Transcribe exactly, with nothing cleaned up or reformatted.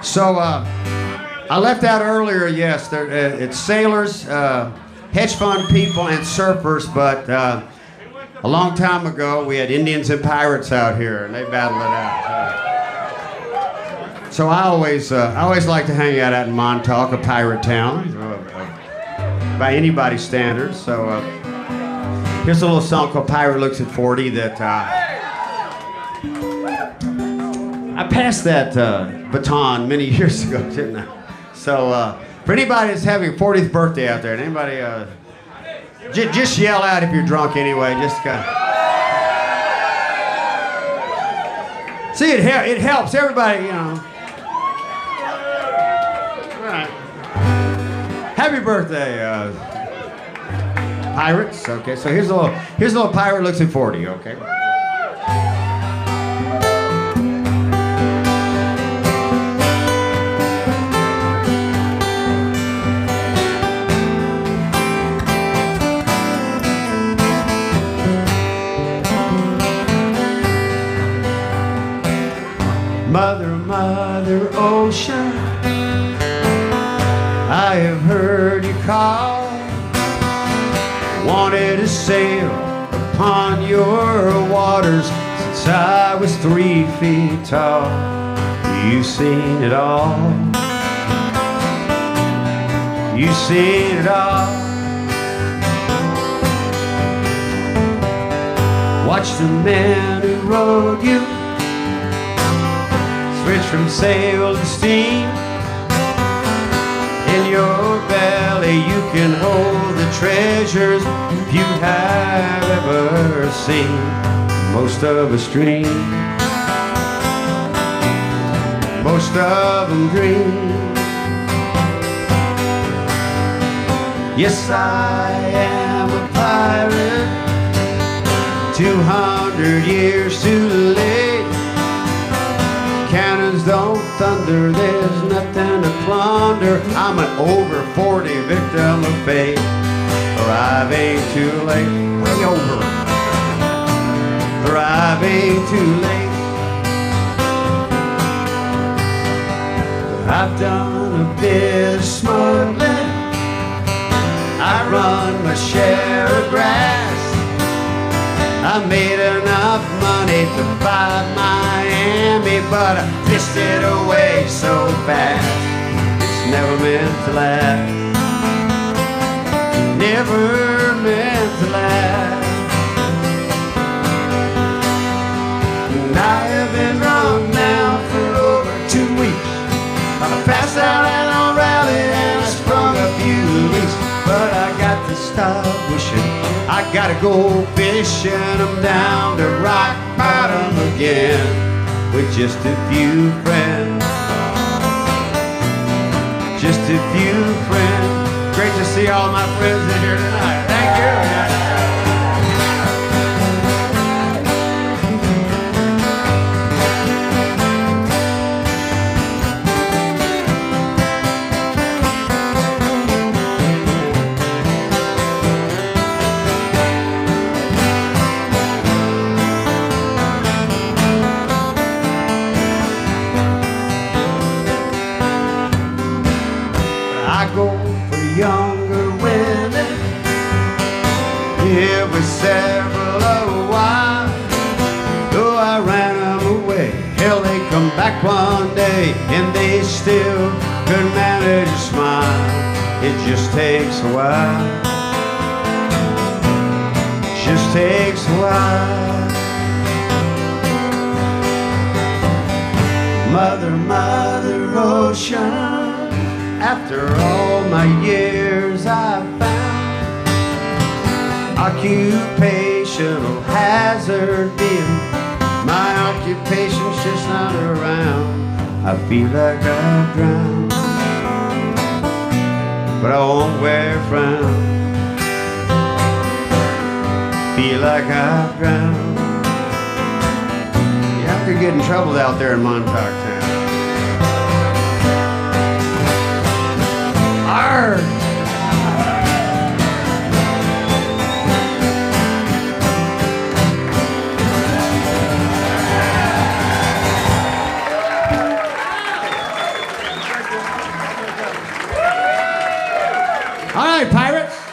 So uh, I left out earlier, yes, there, uh, it's sailors, uh, hedge fund people, and surfers, but uh, a long time ago we had Indians and pirates out here, and they battled it out. Uh, so I always, uh, I always like to hang out out in Montauk, a pirate town, uh, uh, by anybody's standards. So uh, here's a little song called "Pirate Looks at forty" that. Uh, I passed that uh, baton many years ago, didn't I? So, uh, for anybody that's having a fortieth birthday out there, anybody, uh, j- just yell out if you're drunk anyway. Just kind of. See, it, he- it helps everybody, you know. All right. Happy birthday, uh, pirates. Okay, so here's a little, here's a little pirate looks at forty. Okay. Mother, Mother Ocean, I have heard you call. Wanted to sail upon your waters since I was three feet tall. You've seen it all. You've seen it all. Watch the men who rode you switch from sail to steam. In your belly you can hold the treasures you have ever seen. Most of us dream, most of them dream. Yes, I am a pirate, two hundred years too late. Cannons don't thunder, there's nothing to plunder. I'm an over forty victim of fate, arriving too late, way over, arriving too late. I've done a bit of smuggling, I run my share of grass. I made enough money to buy Miami, but I pissed it away so fast. It's never meant to last. Never meant to last. And I have been drunk now for over two weeks. I passed out and I rallied and I sprung a few leaks. But I got to stop wishing. I gotta go fishing. I'm down to rock bottom again with just a few friends. Just a few friends. Great to see all my friends in here tonight. Thank you. Younger women, here with several a while. Though I ran them away, hell, they come back one day and they still could manage a smile. It just takes a while. It just takes a while. Mother, Mother Ocean, after all my years I found occupational hazard being my occupation's just not around. I feel like I've drowned, but I won't wear a frown. Feel like I've drowned. Yeah, I could get in trouble out there in Montauk town. Arr! All right, Pirate.